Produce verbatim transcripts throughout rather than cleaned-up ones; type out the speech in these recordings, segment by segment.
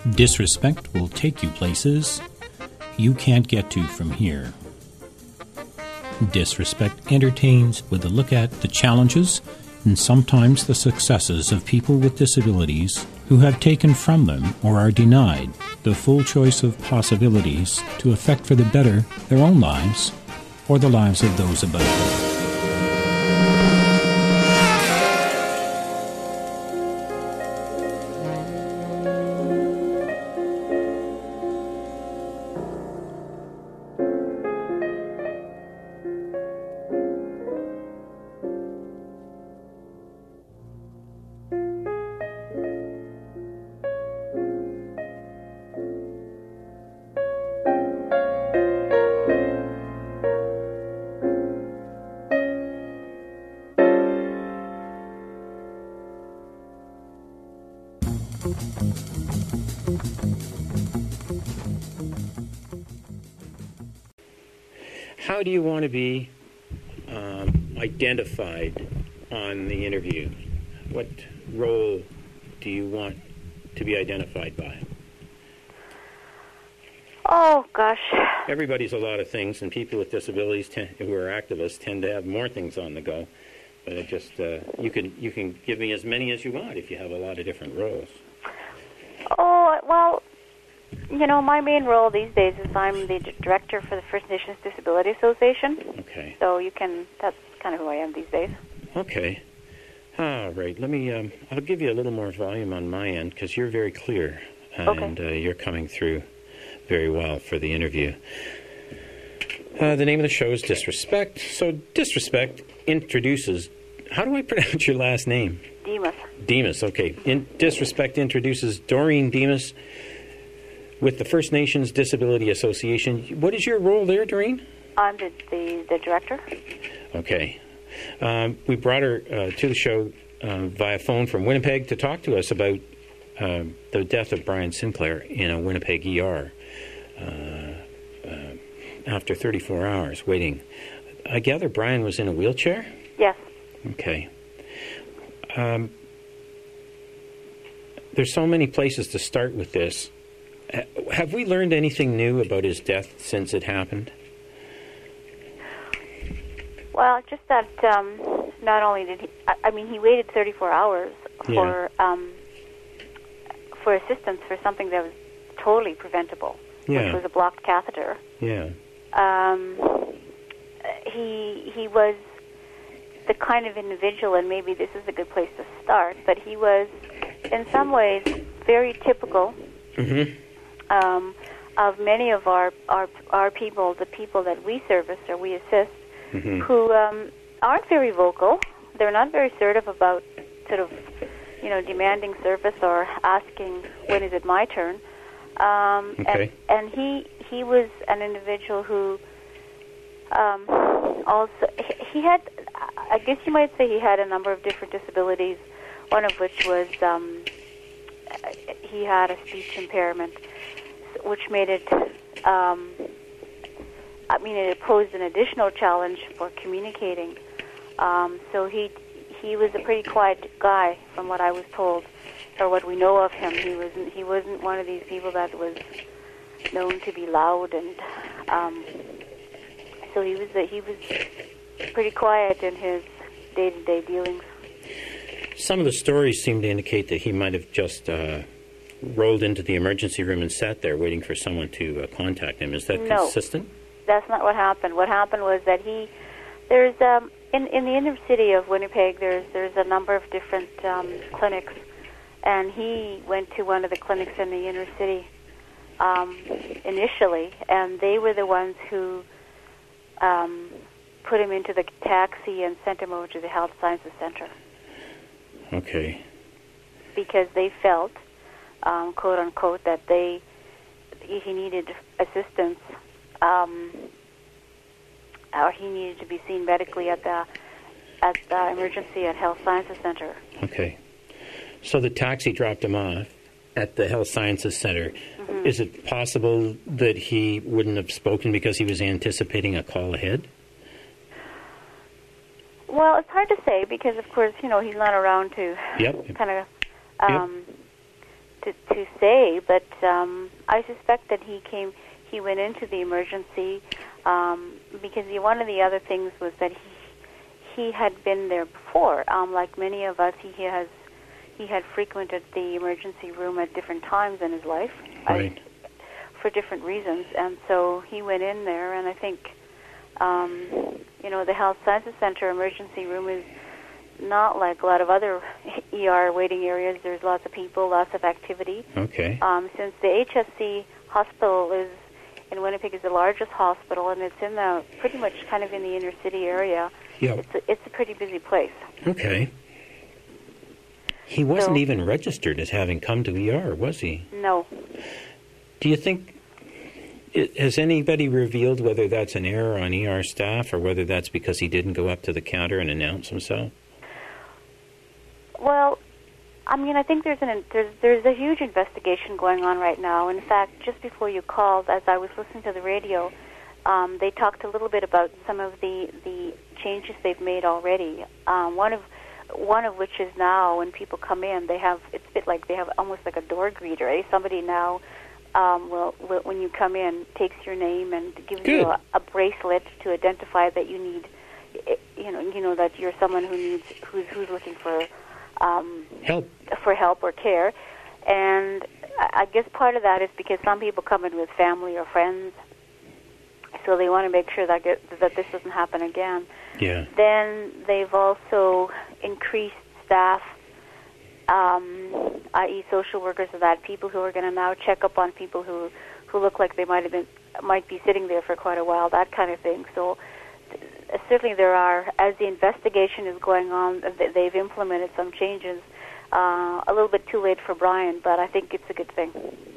Disrespect will take you places you can't get to from here. Disrespect entertains with a look at the challenges and sometimes the successes of people with disabilities who have taken from them or are denied the full choice of possibilities to affect for the better their own lives or the lives of those about them. How do you want to be um, identified on the interview? What role do you want to be identified by? Oh, gosh. Everybody's a lot of things, and people with disabilities tend, who are activists tend to have more things on the go. But it just uh, you can you can give me as many as you want if you have a lot of different roles. Oh, well, you know, my main role these days is I'm the d- director for the First Nations Disability Association. Okay. So you can, that's kind of who I am these days. Okay. All right. Let me, um, I'll give you a little more volume on my end because you're very clear and Okay. uh, you're coming through very well for the interview. Uh, the name of the show is Disrespect. So Disrespect introduces, how do I pronounce your last name? Demas. Demas, okay. In Disrespect introduces Doreen Demas with the First Nations Disability Association. What is your role there, Doreen? I'm the, the, the director. Okay. Um, we brought her uh, to the show uh, via phone from Winnipeg to talk to us about uh, the death of Brian Sinclair in a Winnipeg E R uh, uh, after thirty-four hours waiting. I gather Brian was in a wheelchair? Yes. Okay. Um, there's so many places to start with this. Have we learned anything new about his death since it happened? Well, just that um, not only did he, I, I mean, he waited thirty-four hours for Yeah. um, for assistance for something that was totally preventable, Yeah. which was a blocked catheter. Yeah. Um, he he was the kind of individual, and maybe this is a good place to start, but he was, in some ways, very typical Mm-hmm. um, of many of our, our our people, the people that we service or we assist, Mm-hmm. who um, aren't very vocal. They're not very assertive about sort of, you know, demanding service or asking, when is it my turn? Um, Okay. and, and he he was an individual who um, also, he, he had, I guess you might say he had a number of different disabilities, one of which was um, he had a speech impairment, which made it, um, I mean, it posed an additional challenge for communicating. Um, so he he was a pretty quiet guy, from what I was told, or what we know of him. He wasn't he wasn't one of these people that was known to be loud, and um, so he was he was pretty quiet in his day-to-day dealings. Some of the stories seem to indicate that he might have just uh, rolled into the emergency room and sat there waiting for someone to uh, contact him. Is that No. consistent? That's not what happened. What happened was that he, there's um, in in the inner city of Winnipeg, there's there's a number of different um, clinics, and he went to one of the clinics in the inner city um, initially, and they were the ones who um, put him into the taxi and sent him over to the Health Sciences Center. Okay. Because they felt, um, quote unquote, that they he needed assistance. Um, or he needed to be seen medically at the at the emergency at Health Sciences Center. Okay. So the taxi dropped him off at the Health Sciences Center. Mm-hmm. Is it possible that he wouldn't have spoken because he was anticipating a call ahead? Well, it's hard to say because, of course, you know, he's not around to Yep. kind of um, yep. to, to say, but um, I suspect that he came, he went into the emergency um, because he, one of the other things was that he he had been there before. Um, like many of us, he has he had frequented the emergency room at different times in his life, right, I, for different reasons, and so he went in there, and I think, um, you know, the Health Sciences Center emergency room is not like a lot of other E R waiting areas. There's lots of people, lots of activity. Okay. Um, since the H S C hospital is in Winnipeg is the largest hospital, and it's in the pretty much kind of in the inner city area. Yeah. It's a, it's a pretty busy place. Okay. He wasn't So- even registered as having come to E R, was he? No. Do you think, i- has anybody revealed whether that's an error on E R staff or whether that's because he didn't go up to the counter and announce himself? Well, I mean, I think there's an there's there's a huge investigation going on right now. In fact, just before you called, as I was listening to the radio, um, they talked a little bit about some of the, the changes they've made already. Um, one of one of which is now when people come in, they have it's a bit like they have almost like a door greeter. Eh? Somebody now um, will, will when you come in takes your name and gives Good. you a, a bracelet to identify that you need, you know, you know that you're someone who needs who's who's looking for. Um, Help. for help or care, and I I guess part of that is because some people come in with family or friends, so they want to make sure that get, that this doesn't happen again. Yeah. Then they've also increased staff, um, that is, social workers, or that people who are going to now check up on people who who look like they might have been might be sitting there for quite a while, that kind of thing. So. Certainly there are, as the investigation is going on, they've implemented some changes. Uh, a little bit too late for Brian, but I think it's a good thing.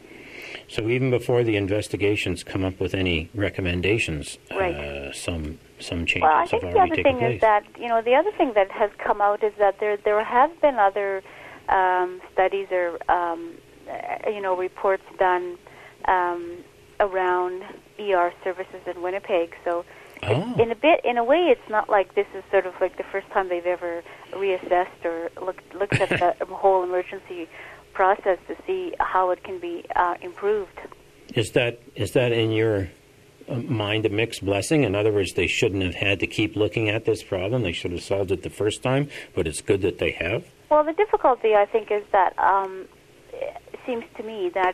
So even before the investigations come up with any recommendations, Right. uh, some some changes Well, I have think the already other taken thing place. is that, you know, the other thing that has come out is that there there have been other um, studies or, um, uh, you know, reports done um, around E R services in Winnipeg. So Oh. in a bit, in a way, it's not like this is sort of like the first time they've ever reassessed or looked looked at the whole emergency process to see how it can be uh, improved. Is that is that in your uh, mind a mixed blessing? In other words, they shouldn't have had to keep looking at this problem. They should have solved it the first time, but it's good that they have. Well, the difficulty, I think, is that um, it seems to me that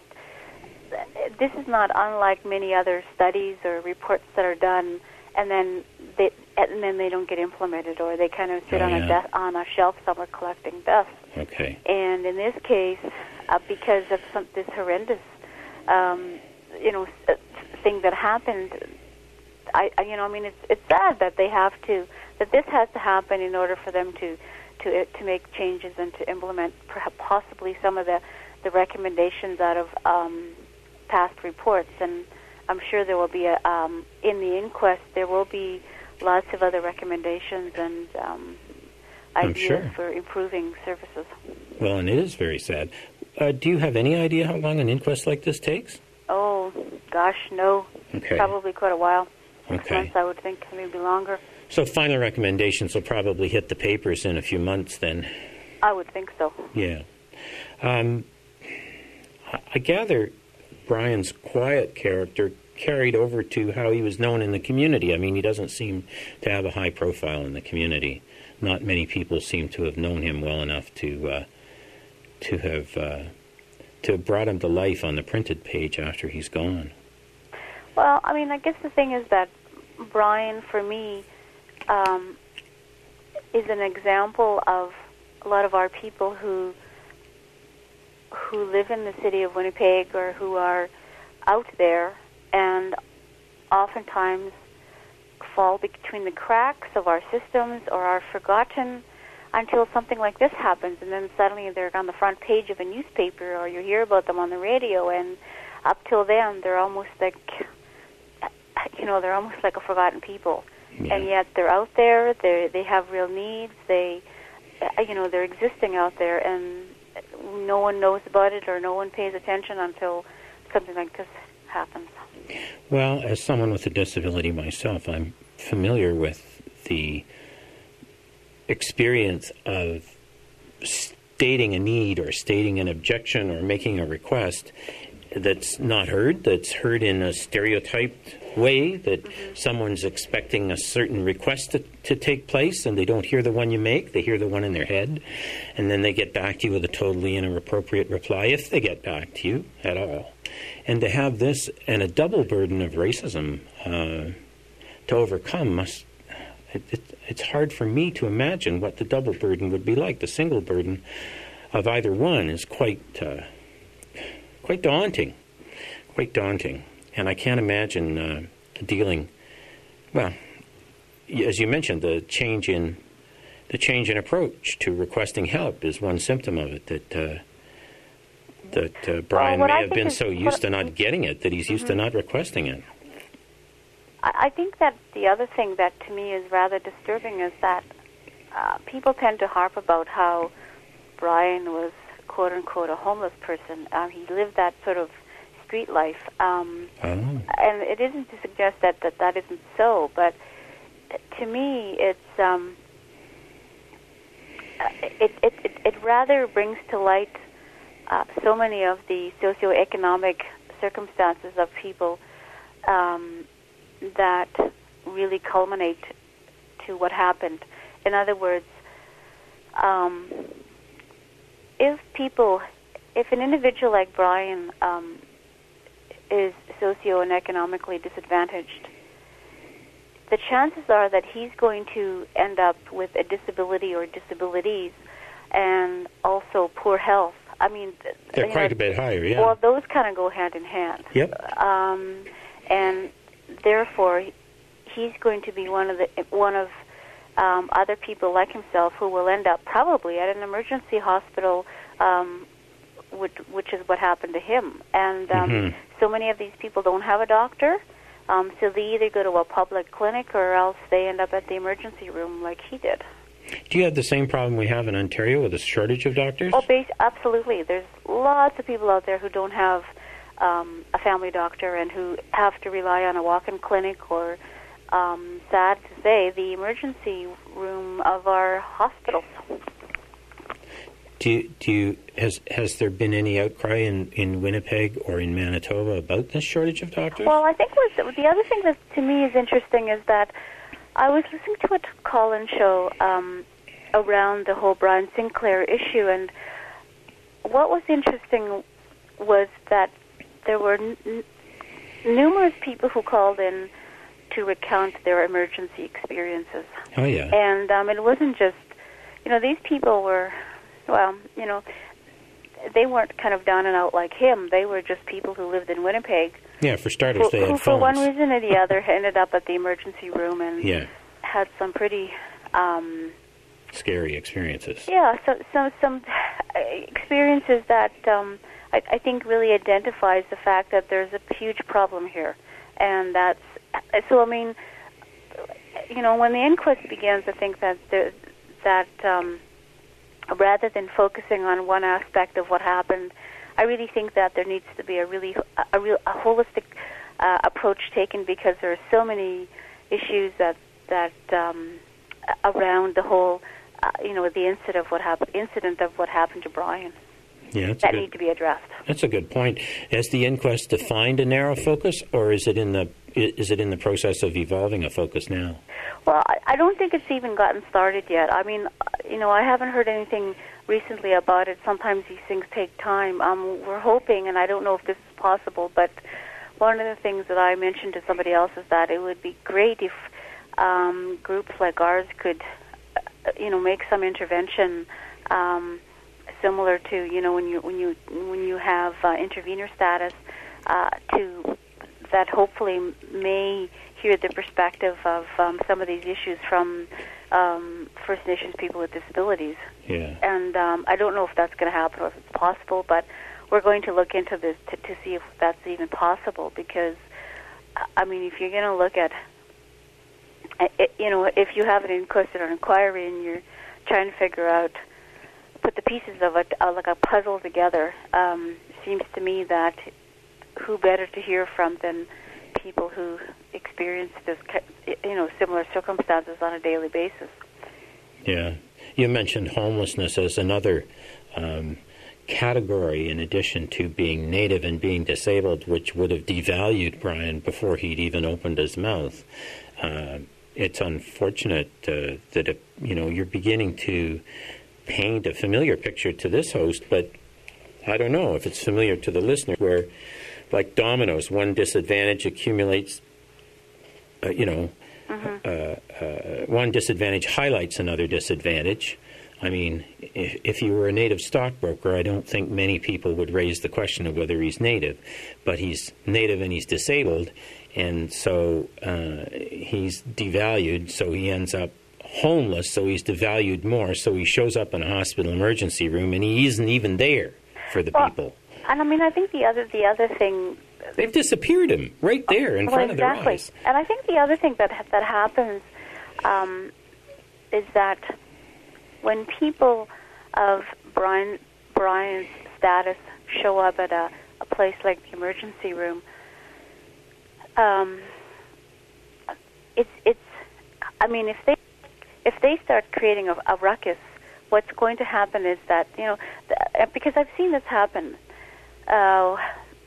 this is not unlike many other studies or reports that are done, and then they and then they don't get implemented, or they kind of sit Oh, on yeah. a desk, on a shelf somewhere collecting dust. Okay. And in this case, uh, because of some, this horrendous, um, you know, s- thing that happened, I, I, you know, I mean, it's it's sad that they have to, that this has to happen in order for them to, to to make changes and to implement perhaps possibly some of the, the recommendations out of um, past reports. And I'm sure there will be a, um, in the inquest, there will be lots of other recommendations and um, I'm ideas sure. for improving services. Well, and it is very sad. Uh, do you have any idea how long an inquest like this takes? Oh, gosh, no. Okay. Probably quite a while. Six Okay. months, I would think, maybe longer. So final recommendations will probably hit the papers in a few months then. I would think so. Yeah. Um, I- I gather Brian's quiet character carried over to how he was known in the community. I mean, he doesn't seem to have a high profile in the community. Not many people seem to have known him well enough to uh, to have uh, to have brought him to life on the printed page after he's gone. Well, I mean, I guess the thing is that Brian, for me, um, is an example of a lot of our people who who live in the city of Winnipeg or who are out there and oftentimes fall between the cracks of our systems or are forgotten until something like this happens, and then suddenly they're on the front page of a newspaper or you hear about them on the radio, and up till then they're almost like, you know, they're almost like a forgotten people. Yeah. And yet they're out there, they they have real needs, they, you know, they're existing out there, and no one knows about it or no one pays attention until something like this happens. Well, as someone with a disability myself, I'm familiar with the experience of stating a need or stating an objection or making a request that's not heard, that's heard in a stereotyped way, that mm-hmm. someone's expecting a certain request to, to take place and they don't hear the one you make, they hear the one in their head, and then they get back to you with a totally inappropriate reply, if they get back to you at all. And to have this and a double burden of racism uh, to overcome must... It, it, it's hard for me to imagine what the double burden would be like. The single burden of either one is quite uh, quite daunting, quite daunting. And I can't imagine uh, dealing, well, as you mentioned, the change in the change in approach to requesting help is one symptom of it, that uh, that uh, Brian well, may I have been is, so used to not getting it that he's mm-hmm. used to not requesting it. I think that the other thing that to me is rather disturbing is that uh, people tend to harp about how Brian was, quote unquote, a homeless person. Um, he lived that sort of street life. Um, oh. And it isn't to suggest that, that that isn't so, but to me it's um, it, it, it, it rather brings to light uh, so many of the socioeconomic circumstances of people um, that really culminate to what happened. In other words, um, if people, if an individual like Brian um, is socio and economically disadvantaged, the chances are that he's going to end up with a disability or disabilities and also poor health. I mean, they're quite know, a bit higher, yeah. Well, those kind of go hand in hand. Yep. Um, and therefore, he's going to be one of the one of um, other people like himself who will end up probably at an emergency hospital, um, which, which is what happened to him. And um, mm-hmm. so many of these people don't have a doctor, um, so they either go to a public clinic or else they end up at the emergency room like he did. Do you have the same problem we have in Ontario with a shortage of doctors? Oh, base, absolutely. There's lots of people out there who don't have Um, a family doctor and who have to rely on a walk-in clinic or, um, sad to say, the emergency room of our hospitals. Do you, do you, has has there been any outcry in, in Winnipeg or in Manitoba about this shortage of doctors? Well, I think was, the other thing that to me is interesting is that I was listening to a call-in show um, around the whole Brian Sinclair issue, and what was interesting was that there were n- numerous people who called in to recount their emergency experiences. Oh, yeah. And um, it wasn't just, you know, these people were, well, you know, they weren't kind of down and out like him. They were just people who lived in Winnipeg. Yeah, for starters, who, they had who phones. for one reason or the other, ended up at the emergency room and yeah. had some pretty... Um, scary experiences. Yeah, so, so some experiences that... Um, I, I think really identifies the fact that there's a huge problem here. And that's, so I mean, you know, when the inquest begins, I think that there, that um, rather than focusing on one aspect of what happened, I really think that there needs to be a really, a, a real, a holistic uh, approach taken, because there are so many issues that, that um, around the whole, uh, you know, the incident of what happened, incident of what happened to Brian. Yeah, that's that good, need to be addressed. That's a good point. Has the inquest defined a narrow focus, or is it in the is it in the process of evolving a focus now? Well, I, I don't think it's even gotten started yet. I mean, you know, I haven't heard anything recently about it. Sometimes these things take time. Um, we're hoping, and I don't know if this is possible, but one of the things that I mentioned to somebody else is that it would be great if um, groups like ours could, uh, you know, make some intervention. Um, Similar to, you know, when you when you when you have uh, intervener status, uh, to that hopefully may hear the perspective of um, some of these issues from um, First Nations people with disabilities. Yeah. And um, I don't know if that's going to happen or if it's possible, but we're going to look into this to, to see if that's even possible. Because, I mean, if you're going to look at, it, you know, if you have an inquest or an inquiry and you're trying to figure out, put the pieces of it uh, like a puzzle together, um, seems to me that who better to hear from than people who experience this, you know, similar circumstances on a daily basis. Yeah. You mentioned homelessness as another um, category in addition to being Native and being disabled, which would have devalued Brian before he'd even opened his mouth. Uh, it's unfortunate uh, that, it, you know, you're beginning to paint a familiar picture to this host, but I don't know if it's familiar to the listener, where, like dominoes, one disadvantage accumulates, uh, you know, mm-hmm. uh, uh, one disadvantage highlights another disadvantage. I mean, if, if you were a Native stockbroker, I don't think many people would raise the question of whether he's Native. But he's Native and he's disabled, and so uh, he's devalued, so he ends up homeless, so he's devalued more, so he shows up in a hospital emergency room, and he isn't even there for the well, people. And I mean, I think the other the other thing... They've disappeared him right there in well, front exactly. of their eyes. And I think the other thing that, that happens um, is that when people of Brian Brian's status show up at a, a place like the emergency room, um, it's it's. I mean, if they if they start creating a, a ruckus, what's going to happen is that you know, th- because I've seen this happen. Uh,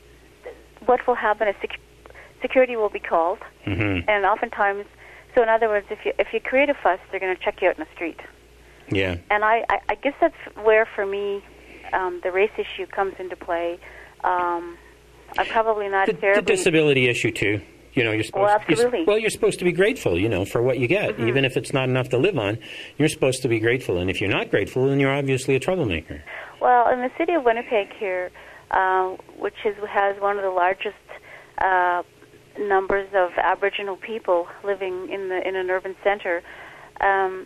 what will happen is sec- security will be called, mm-hmm. and oftentimes, so in other words, if you if you create a fuss, they're going to check you out in the street. Yeah. And I, I, I guess that's where, for me, um, the race issue comes into play. Um, I'm probably not the, terribly... The disability issue, too. You know, you're supposed well, To, absolutely. you're, well, you're supposed to be grateful, you know, for what you get. Mm-hmm. Even if it's not enough to live on, you're supposed to be grateful. And if you're not grateful, then you're obviously a troublemaker. Well, in the city of Winnipeg here, uh, which is, has one of the largest uh, numbers of Aboriginal people living in the in an urban center, um,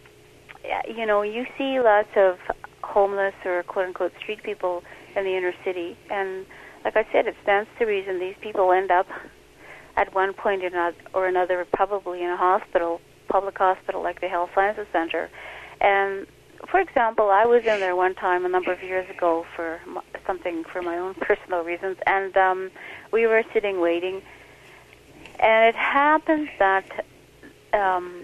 you know, you see lots of homeless or quote-unquote street people in the inner city. And like I said, it stands to reason these people end up at one point or another probably in a hospital, public hospital like the Health Sciences Center. And, for example, I was in there one time a number of years ago for something for my own personal reasons, and um, we were sitting waiting. And it happens that... Um,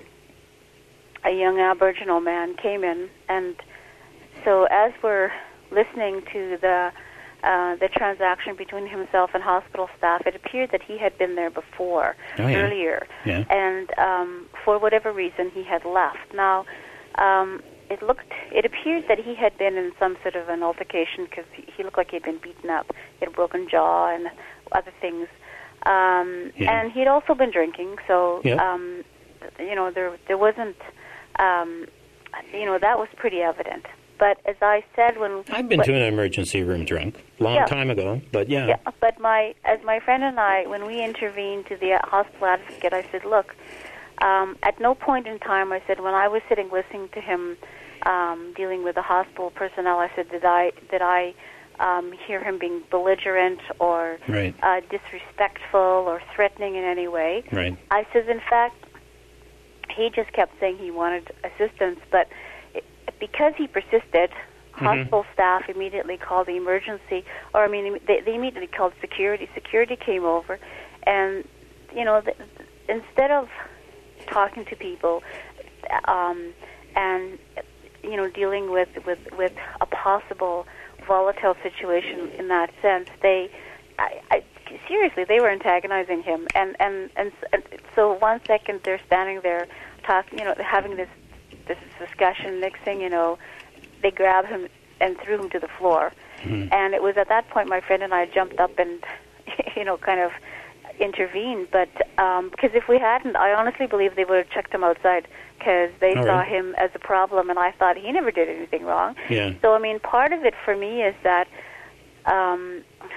a young Aboriginal man came in, and so as we're listening to the uh, the transaction between himself and hospital staff, it appeared that he had been there before, oh, yeah. earlier, yeah. and um, for whatever reason he had left. Now, um, it looked, it appeared that he had been in some sort of an altercation because he, he looked like he'd been beaten up. He had a broken jaw and other things, um, yeah. and he'd also been drinking. So, yeah. um, you know, there there wasn't. Um, you know, that was pretty evident. But as I said, when I've been but, to an emergency room drunk, long yeah. time ago, but yeah. yeah. But my, as my friend and I, when we intervened to the hospital advocate, I said, look, um, at no point in time, I said, when I was sitting listening to him um, dealing with the hospital personnel, I said, did I did I um, hear him being belligerent or right. uh, disrespectful or threatening in any way? Right. I said, in fact, he just kept saying he wanted assistance, but it, because he persisted, mm-hmm. hospital staff immediately called the emergency, or I mean, they, they immediately called security. Security came over, and, you know, the, instead of talking to people um, and, you know, dealing with, with, with a possible volatile situation in that sense, they... I, I, seriously, they were antagonizing him, and, and, and, and so one second they're standing there talking, you know, having this this discussion. Next thing you know, they grabbed him and threw him to the floor. Mm-hmm. And it was at that point my friend and I jumped up and, you know, kind of intervened. But um, because if we hadn't, I honestly believe they would have checked him outside because they All saw right. him as a problem, and I thought he never did anything wrong. Yeah. So I mean, part of it for me is that. Um,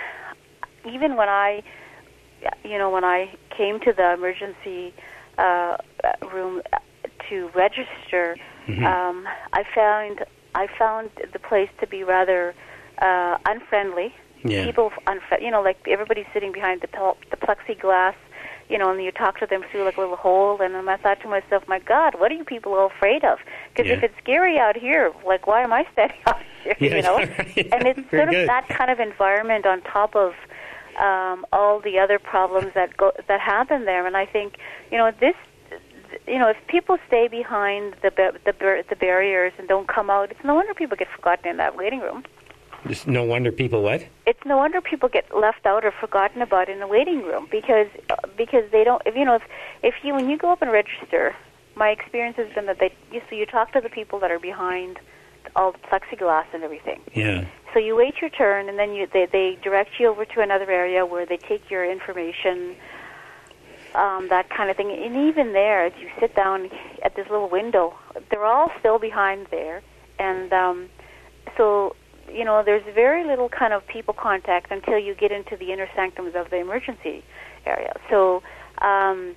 Even when I, you know, when I came to the emergency uh, room to register, mm-hmm. um, I found I found the place to be rather uh, unfriendly. Yeah. People, unfri- you know, like everybody's sitting behind the pel- the plexiglass, you know, and you talk to them through like a little hole. And then I thought to myself, my God, what are you people all afraid of? Because yeah. if it's scary out here, like why am I standing out here? Yeah, you know, right. And it's Very sort of good. that kind of environment on top of. Um, all the other problems that go that happen there, and I think you know this you know, if people stay behind the ba- the bar- the barriers and don't come out, it's no wonder people get forgotten in that waiting room. Just no wonder people what? It's no wonder people get left out or forgotten about in the waiting room because because they don't. If you know, if if you when you go up and register, my experience has been that they you so you talk to the people that are behind all the plexiglass and everything. Yeah. So you wait your turn, and then you they they direct you over to another area where they take your information. Um, that kind of thing. And even there, as you sit down at this little window, they're all still behind there. And um, so, you know, there's very little kind of people contact until you get into the inner sanctums of the emergency area. So um,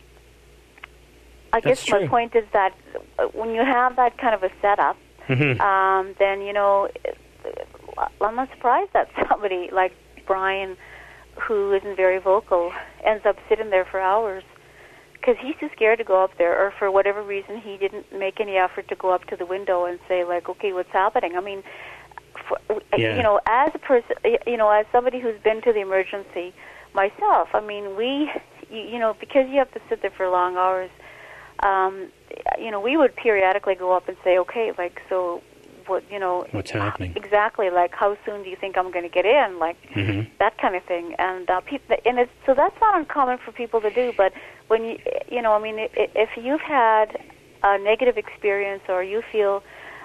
I That's guess true. my point is that when you have that kind of a setup, Mm-hmm. um, then, you know, I'm not surprised that somebody like Brian, who isn't very vocal, ends up sitting there for hours because he's too scared to go up there, or for whatever reason he didn't make any effort to go up to the window and say, like, okay, what's happening? I mean, for, Yeah. you know, as a person, you know, as somebody who's been to the emergency myself, I mean, we, you, you know, because you have to sit there for long hours, um, you know, we would periodically go up and say, okay, like, so what, you know, What's happening? Exactly, like, how soon do you think I'm going to get in? Like, Mm-hmm. that kind of thing. And uh, people, and it's, so that's not uncommon for people to do. But when you, you know, I mean, i- if you've had a negative experience, or you feel,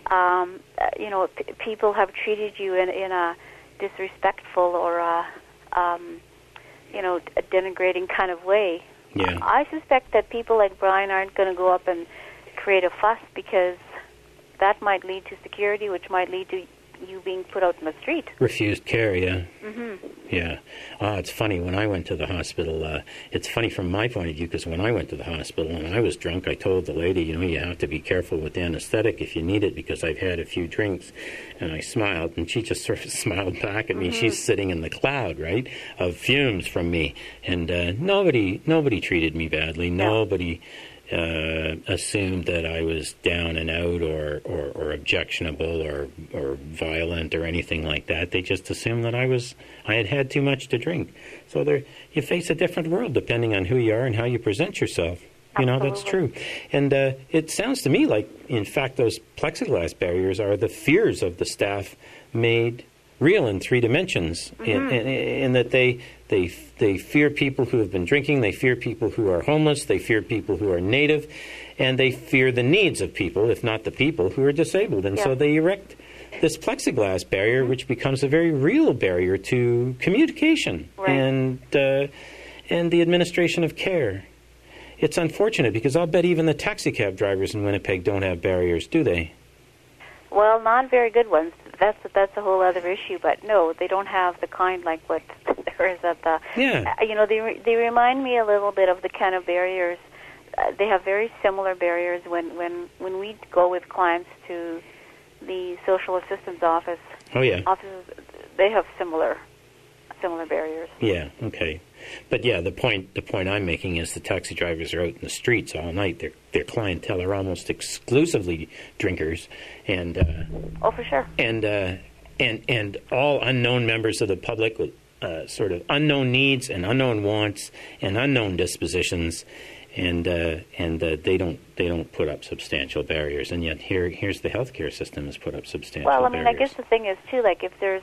um, uh, you know, p- people have treated you in in a disrespectful or a, um, you know, a denigrating kind of way, Yeah. I suspect that people like Brian aren't going to go up and create a fuss, because that might lead to security, which might lead to you being put out in the street. Refused care, yeah. Mm-hmm. Yeah. Ah, it's funny, when I went to the hospital, uh, it's funny from my point of view, because when I went to the hospital and I was drunk, I told the lady, you know, you have to be careful with anesthetic if you need it, because I've had a few drinks. And I smiled, and she just sort of smiled back at me. Mm-hmm. She's sitting in the cloud, right, of fumes from me. And uh, nobody nobody treated me badly. Nobody uh, assumed that I was down and out or, or, or objectionable or or violent or anything like that. They just assumed that I was I had had too much to drink. So there, you face a different world depending on who you are and how you present yourself. You know, that's true. And uh, it sounds to me like, in fact, those plexiglass barriers are the fears of the staff made real in three dimensions, Mm-hmm. in, in, in that they they they fear people who have been drinking, they fear people who are homeless, they fear people who are native, and they fear the needs of people, if not the people, who are disabled. And Yeah. so they erect this plexiglass barrier, which becomes a very real barrier to communication Right. and uh, and the administration of care. It's unfortunate, because I'll bet even the taxi cab drivers in Winnipeg don't have barriers, do they? Well, not very good ones. That's that's a whole other issue. But no, they don't have the kind like what there is at the. Yeah. Uh, you know, they re- they remind me a little bit of the kind of barriers. Uh, they have very similar barriers when when when we go with clients to the social assistance office. Oh, yeah. Offices, they have similar similar barriers. Yeah, okay. But yeah, the point the point I'm making is the taxi drivers are out in the streets all night. Their their clientele are almost exclusively drinkers, and uh, Oh, for sure. and uh, and and all unknown members of the public with uh, sort of unknown needs and unknown wants and unknown dispositions, and uh, and uh, they don't they don't put up substantial barriers. And yet here here's the healthcare system has put up substantial Well, I barriers. mean, I guess the thing is too, like if there's,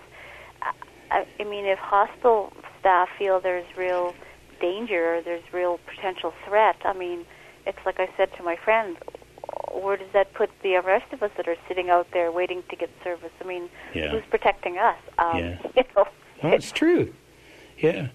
I, I mean, if hospital staff feel there's real danger or there's real potential threat, I mean, it's like I said to my friend, where does that put the rest of us that are sitting out there waiting to get service? I mean, Yeah. who's protecting us? Um, Yeah. You know. Oh, it's true. Yeah.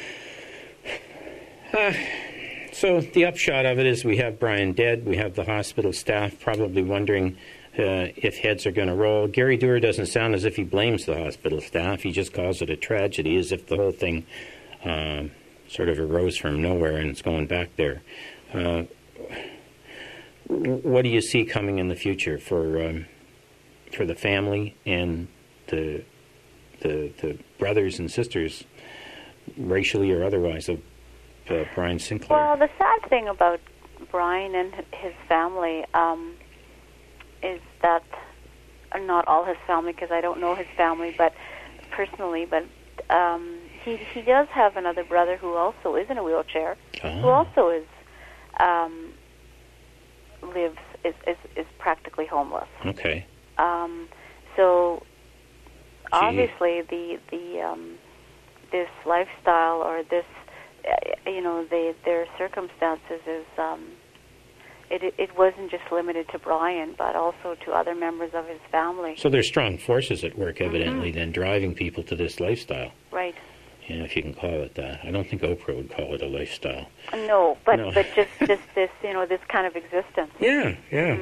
Uh, so the upshot of it is we have Brian dead. We have the hospital staff probably wondering uh, if heads are going to roll. Gary Dewar doesn't sound as if he blames the hospital staff. He just calls it a tragedy, as if the whole thing uh, sort of arose from nowhere and it's going back there. Uh, what do you see coming in the future for um, for the family and the the the brothers and sisters, racially or otherwise, of uh, Brian Sinclair? Well, the sad thing about Brian and his family um, is that, uh, not all his family, because I don't know his family, but personally, but um, he he does have another brother who also is in a wheelchair, Oh. who also is, um, lives is, is, is practically homeless. Okay. Um, so obviously the the um, this lifestyle or this uh, you know the, their circumstances is um, it it wasn't just limited to Brian, but also to other members of his family. So there's strong forces at work, evidently, mm-hmm. then driving people to this lifestyle. Right. You know, if you can call it that. I don't think Oprah would call it a lifestyle. No, but no. but just, just this, you know, this kind of existence. Yeah, yeah.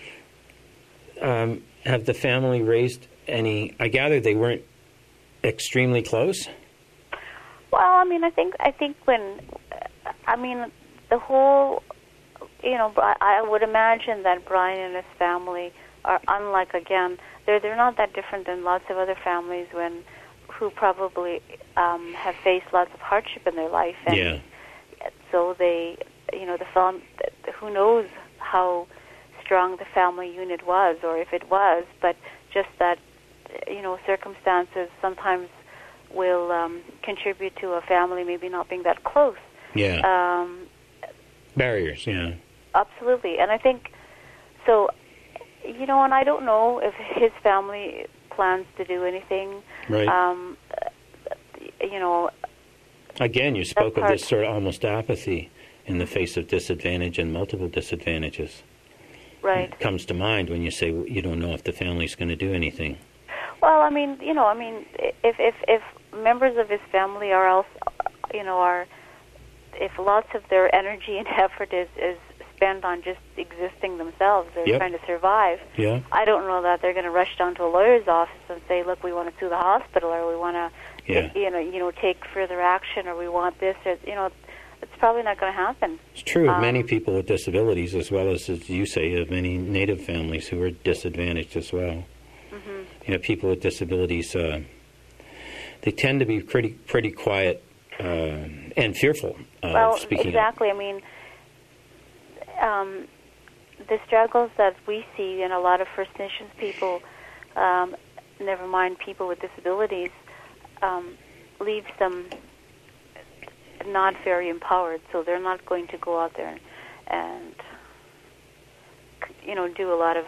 Mm-hmm. Um, have the family raised any? I gather they weren't extremely close. Well, I mean, I think I think when, I mean, the whole, you know, I, I would imagine that Brian and his family are unlike. Again, they're they're not that different than lots of other families when. Who probably um, have faced lots of hardship in their life, and yeah. so they, you know, the film. Who knows how strong the family unit was, or if it was, but just that, you know, circumstances sometimes will um, contribute to a family maybe not being that close. Yeah. Um, Barriers. Yeah. Absolutely, and I think so. You know, and I don't know if his family plans to do anything. Right. Um, you know. Again, you spoke of this sort of almost apathy in the face of disadvantage and multiple disadvantages. Right. It comes to mind when you say you don't know if the family's going to do anything. Well, I mean, you know, I mean, if if if members of his family are else, you know, are if lots of their energy and effort is is spent on just existing themselves, they're yep. trying to survive. Yeah. I don't know that they're going to rush down to a lawyer's office and say, "Look, we want to sue the hospital, or we want to, yeah. you know, you know, take further action, or we want this, or you know." It's probably not going to happen. It's true of um, many people with disabilities, as well as, as you say, of many Native families who are disadvantaged as well. Mm-hmm. You know, people with disabilities, uh, they tend to be pretty pretty quiet uh, and fearful of well, speaking exactly. up. I mean, um, the struggles that we see in a lot of First Nations people, um, never mind people with disabilities, um, leaves them not very empowered, so they're not going to go out there and, you know, do a lot of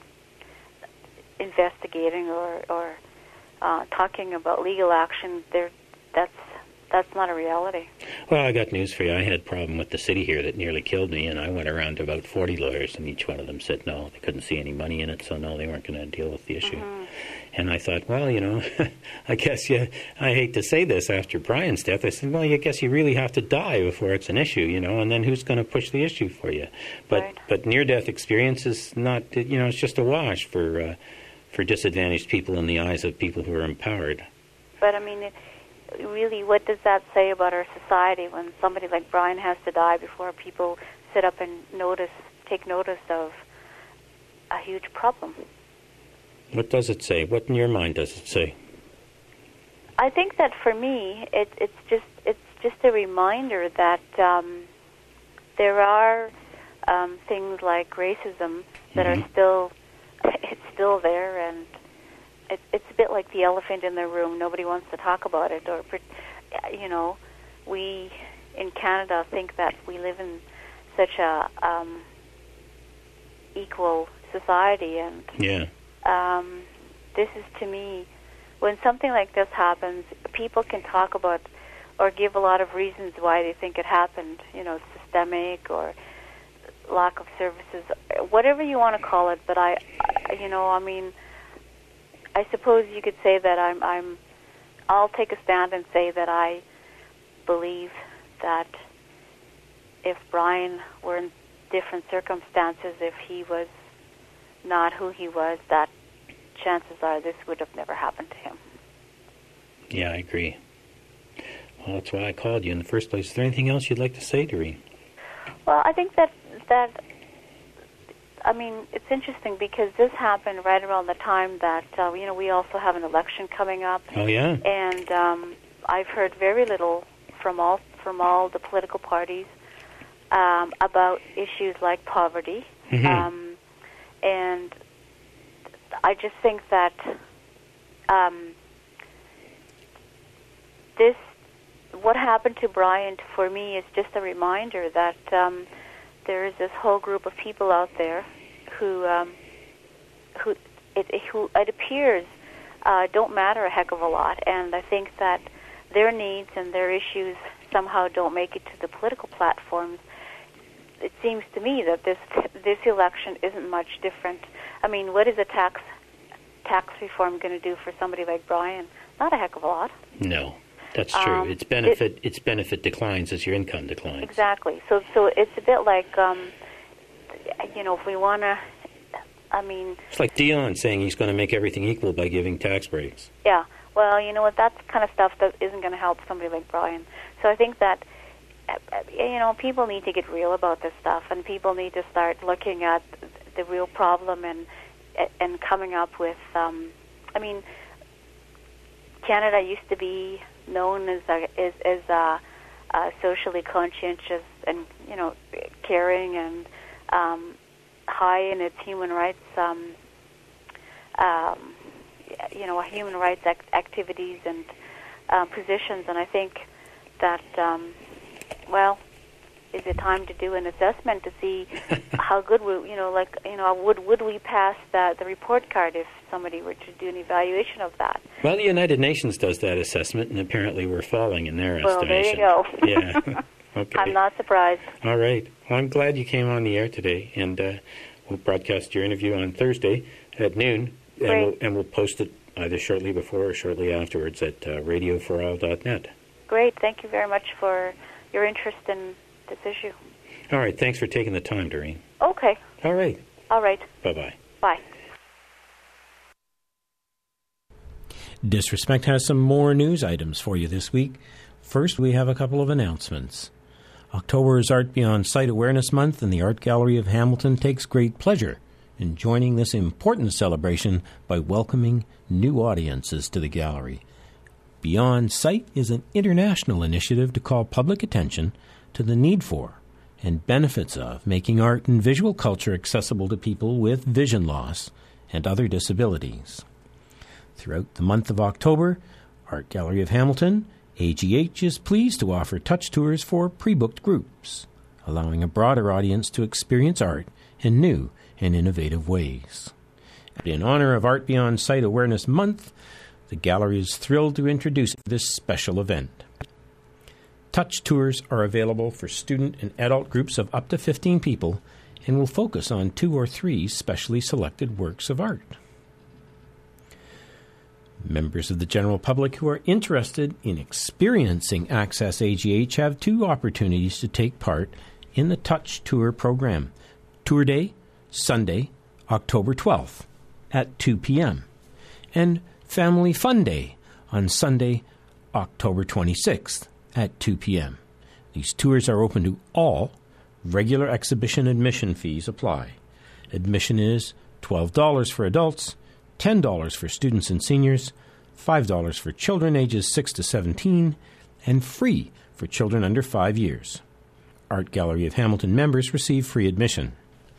investigating or, or uh, talking about legal action. They're, that's that's not a reality. Well, I got news for you. I had a problem with the city here that nearly killed me, and I went around to about forty lawyers, and each one of them said no, they couldn't see any money in it, so no, they weren't going to deal with the issue. Mm-hmm. And I thought, well, you know, I guess you, I hate to say this after Brian's death. I said, well, I guess you really have to die before it's an issue, you know, and then who's going to push the issue for you? But right. but near-death experience is not, you know, it's just a wash for uh, for disadvantaged people in the eyes of people who are empowered. But, I mean, it, really, what does that say about our society when somebody like Brian has to die before people sit up and notice, take notice of a huge problem? What does it say? What in your mind does it say? I think that for me, it, it's just it's just a reminder that um, there are um, things like racism that mm-hmm. are still it's still there, and it, it's a bit like the elephant in the room. Nobody wants to talk about it, or you know, we in Canada think that we live in such a um, equal society, and yeah. Um, this is, to me, when something like this happens, people can talk about or give a lot of reasons why they think it happened, you know, systemic or lack of services, whatever you want to call it. But I, I you know, I mean, I suppose you could say that I'm, I'm, I'll take a stand and say that I believe that if Brian were in different circumstances, if he was not who he was, that chances are this would have never happened to him. Yeah, I agree. Well, that's why I called you in the first place. Is there anything else you'd like to say, Doreen? Well, I think that, that I mean, it's interesting because this happened right around the time that, uh, you know, we also have an election coming up. Oh, yeah? And um, I've heard very little from all, from all the political parties um, about issues like poverty. Mm-hmm. Um, And I just think that um, this, what happened to Brian, for me, is just a reminder that um, there is this whole group of people out there who, um, who, it, who it appears uh, don't matter a heck of a lot, and I think that their needs and their issues somehow don't make it to the political platforms. It seems to me that this this election isn't much different. I mean, what is a tax tax reform going to do for somebody like Brian? Not a heck of a lot. No, that's true. Um, its benefit it, its benefit declines as your income declines. Exactly. So so it's a bit like, um, you know, if we want to, I mean... It's like Dion saying he's going to make everything equal by giving tax breaks. Yeah. Well, you know what, that's the kind of stuff that isn't going to help somebody like Brian. So I think that, you know, people need to get real about this stuff, and people need to start looking at the real problem and and coming up with, um, I mean, Canada used to be known as a, as, as a, a socially conscientious and, you know, caring and um, high in its human rights, um, um, you know, human rights act- activities and uh, positions. And I think that, um, well, is it time to do an assessment to see how good we, you know, like, you know, would would we pass the, the report card if somebody were to do an evaluation of that? Well, the United Nations does that assessment, and apparently we're falling in their well, estimation. Well, there you go. Yeah. Okay. I'm not surprised. All right. Well, I'm glad you came on the air today, and uh, we'll broadcast your interview on Thursday at noon, and we'll, and we'll post it either shortly before or shortly afterwards at uh, radio for all dot net. Great. Thank you very much for your interest in this issue. All right. Thanks for taking the time, Doreen. Okay. All right. All right. Bye-bye. Bye. Disrespect has some more news items for you this week. First, we have a couple of announcements. October is Art Beyond Sight Awareness Month, and the Art Gallery of Hamilton takes great pleasure in joining this important celebration by welcoming new audiences to the gallery. Beyond Sight is an international initiative to call public attention to the need for and benefits of making art and visual culture accessible to people with vision loss and other disabilities. Throughout the month of October, Art Gallery of Hamilton, A G H, is pleased to offer touch tours for pre-booked groups, allowing a broader audience to experience art in new and innovative ways. In honor of Art Beyond Sight Awareness Month, the gallery is thrilled to introduce this special event. Touch tours are available for student and adult groups of up to fifteen people and will focus on two or three specially selected works of art. Members of the general public who are interested in experiencing Access A G H have two opportunities to take part in the Touch Tour program. Tour Day, Sunday, October twelfth at two p.m. and Family Fun Day on Sunday, October twenty-sixth at two p.m. These tours are open to all. Regular exhibition admission fees apply. Admission is twelve dollars for adults, ten dollars for students and seniors, five dollars for children ages six to seventeen, and free for children under five years. Art Gallery of Hamilton members receive free admission.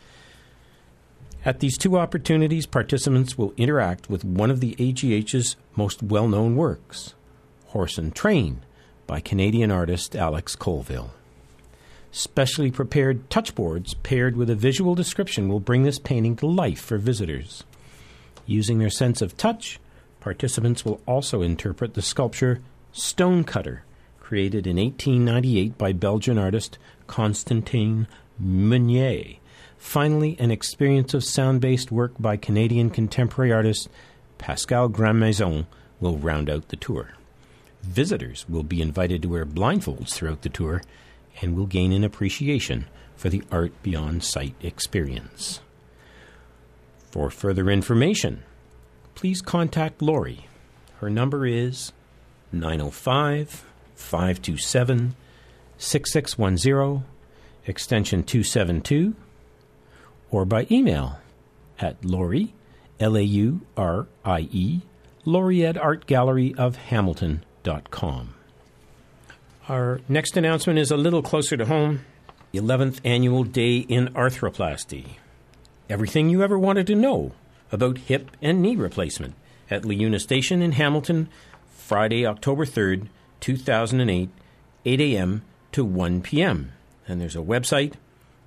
At these two opportunities, participants will interact with one of the A G H's most well-known works, Horse and Train, by Canadian artist Alex Colville. Specially prepared touchboards paired with a visual description will bring this painting to life for visitors. Using their sense of touch, participants will also interpret the sculpture Stonecutter, created in eighteen ninety-eight by Belgian artist Constantin Meunier. Finally, an experience of sound-based work by Canadian contemporary artist Pascal Grandmaison will round out the tour. Visitors will be invited to wear blindfolds throughout the tour and will gain an appreciation for the Art Beyond Sight experience. For further information, please contact Lori. Her number is nine oh five, five two seven, six six one zero, extension two seven two, or by email at Laurie, L A U R I E, Laurie at art gallery of hamilton dot com. Our next announcement is a little closer to home, the eleventh Annual Day in Arthroplasty. Everything you ever wanted to know about hip and knee replacement at LiUNA Station in Hamilton, Friday, October third, two thousand eight, eight a.m. to one p.m. And there's a website,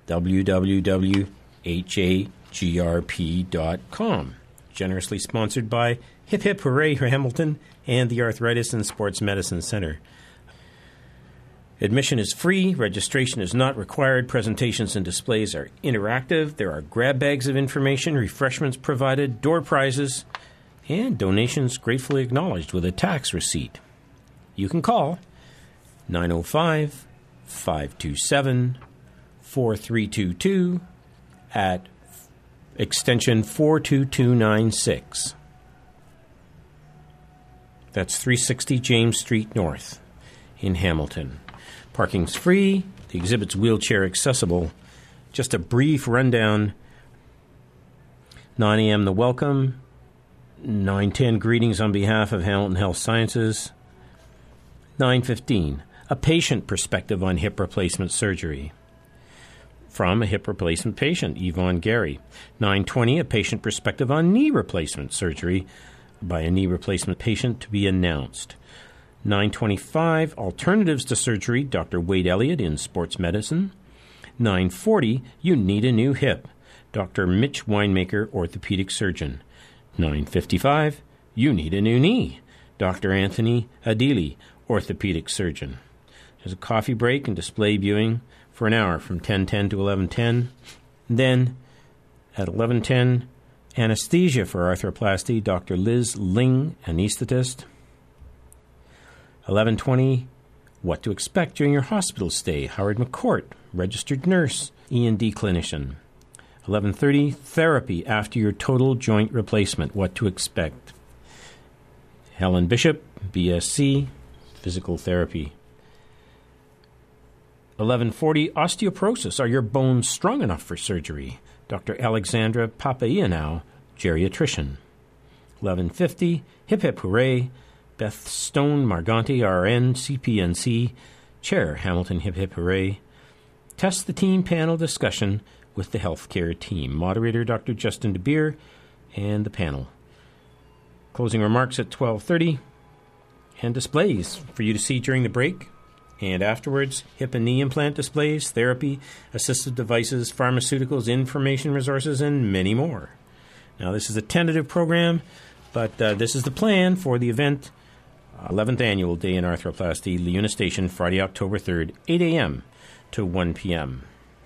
w w w dot h a g r p dot com. Generously sponsored by Hip Hip Hooray Hamilton and the Arthritis and Sports Medicine Center. Admission is free. Registration is not required. Presentations and displays are interactive. There are grab bags of information, refreshments provided, door prizes, and donations gratefully acknowledged with a tax receipt. You can call nine oh five, five two seven, four three two two at extension four two two nine six. That's three sixty James Street North in Hamilton. Parking's free. The exhibit's wheelchair accessible. Just a brief rundown. nine a.m. the welcome. nine ten greetings on behalf of Hamilton Health Sciences. nine fifteen a patient perspective on hip replacement surgery. From a hip replacement patient, Yvonne Gary. nine twenty a patient perspective on knee replacement surgery by a knee replacement patient to be announced. nine twenty-five alternatives to surgery, Doctor Wade Elliott in sports medicine. nine forty you need a new hip, Doctor Mitch Winemaker, orthopedic surgeon. nine fifty-five you need a new knee, Doctor Anthony Adili, orthopedic surgeon. There's a coffee break and display viewing for an hour from ten ten to eleven ten. Then, at eleven ten, anesthesia for arthroplasty, Doctor Liz Ling, anesthetist. eleven twenty, what to expect during your hospital stay, Howard McCourt, registered nurse, E and D clinician. eleven thirty, therapy after your total joint replacement, what to expect. Helen Bishop, B S c, physical therapy. eleven forty, osteoporosis, are your bones strong enough for surgery? Doctor Alexandra Papaianau, geriatrician. eleven fifty, hip hip hooray, Beth Stone Marganti, R N, C P N C, Chair, Hamilton Hip Hip Hooray. Test the team panel discussion with the healthcare team. Moderator, Doctor Justin DeBeer, and the panel. Closing remarks at twelve thirty, and displays for you to see during the break and afterwards. Hip and knee implant displays, therapy, assistive devices, pharmaceuticals, information resources, and many more. Now, this is a tentative program, but uh, this is the plan for the event. eleventh Annual Day in Arthroplasty, Leuna Station, Friday, October third, eight a.m. to one p.m.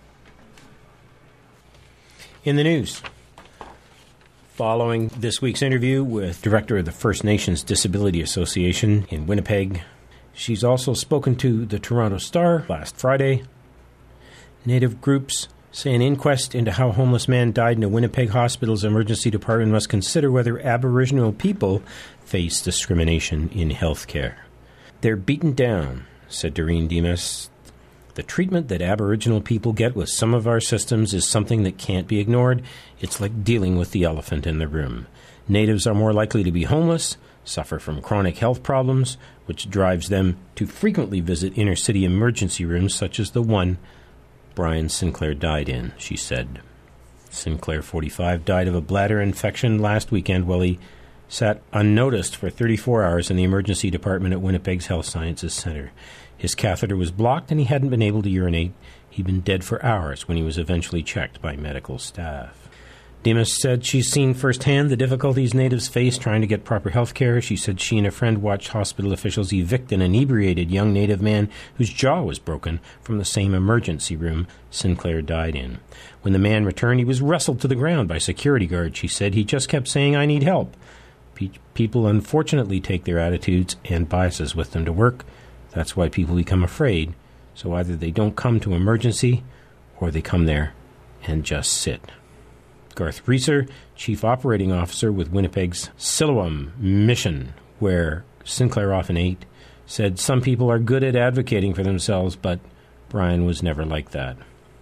In the news, following this week's interview with Director of the First Nations Disability Association in Winnipeg, she's also spoken to the Toronto Star last Friday. Native groups say an inquest into how a homeless man died in a Winnipeg hospital's emergency department must consider whether Aboriginal people face discrimination in health care. They're beaten down, said Doreen Demas. The treatment that Aboriginal people get with some of our systems is something that can't be ignored. It's like dealing with the elephant in the room. Natives are more likely to be homeless, suffer from chronic health problems, which drives them to frequently visit inner-city emergency rooms such as the one Brian Sinclair died in, she said. Sinclair, forty-five, died of a bladder infection last weekend while he sat unnoticed for thirty-four hours in the emergency department at Winnipeg's Health Sciences Centre. His catheter was blocked and he hadn't been able to urinate. He'd been dead for hours when he was eventually checked by medical staff. Demas said she's seen firsthand the difficulties natives face trying to get proper health care. She said she and a friend watched hospital officials evict an inebriated young native man whose jaw was broken from the same emergency room Sinclair died in. When the man returned, he was wrestled to the ground by security guards. She said he just kept saying, "I need help." Pe- people unfortunately take their attitudes and biases with them to work. That's why people become afraid. So either they don't come to emergency or they come there and just sit. Garth Reeser, Chief Operating Officer with Winnipeg's Siloam Mission, where Sinclair often ate, said some people are good at advocating for themselves, but Brian was never like that.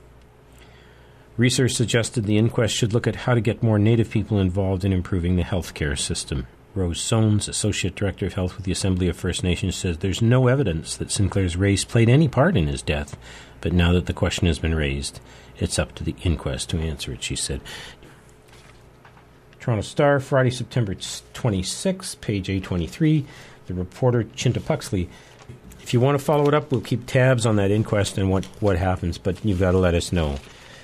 Reeser suggested the inquest should look at how to get more Native people involved in improving the healthcare system. Rose Soanes, Associate Director of Health with the Assembly of First Nations, says there's no evidence that Sinclair's race played any part in his death, but now that the question has been raised, it's up to the inquest to answer it, she said. Toronto Star, Friday, September twenty-sixth, page A twenty-three. The reporter, Chinta Puxley. If you want to follow it up, we'll keep tabs on that inquest and what, what happens, but you've got to let us know.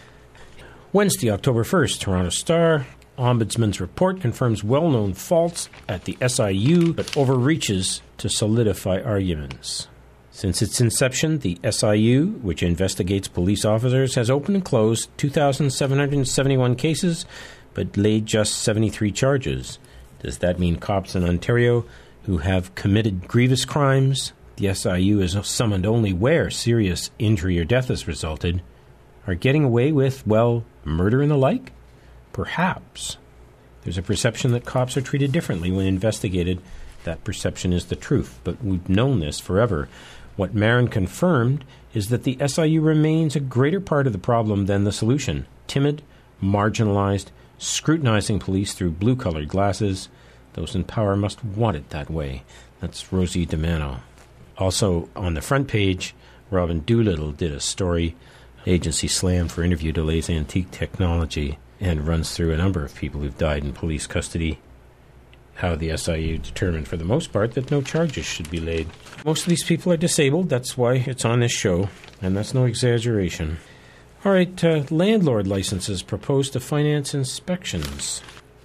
Wednesday, October first, Toronto Star. Ombudsman's report confirms well-known faults at the S I U, but overreaches to solidify arguments. Since its inception, the S I U, which investigates police officers, has opened and closed two thousand seven hundred seventy-one cases, but laid just seventy-three charges. Does that mean cops in Ontario who have committed grievous crimes, the S I U is summoned only where serious injury or death has resulted, are getting away with, well, murder and the like? Perhaps. There's a perception that cops are treated differently when investigated. That perception is the truth, but we've known this forever. What Marin confirmed is that the S I U remains a greater part of the problem than the solution. Timid, marginalized, scrutinizing police through blue-colored glasses. Those in power must want it that way. That's Rosie DiMano. Also, on the front page, Robin Doolittle did a story, agency slammed for interview delays antique technology, and runs through a number of people who've died in police custody. How the S I U determined, for the most part, that no charges should be laid. Most of these people are disabled. That's why it's on this show, and that's no exaggeration. All right, uh, landlord licenses proposed to finance inspections.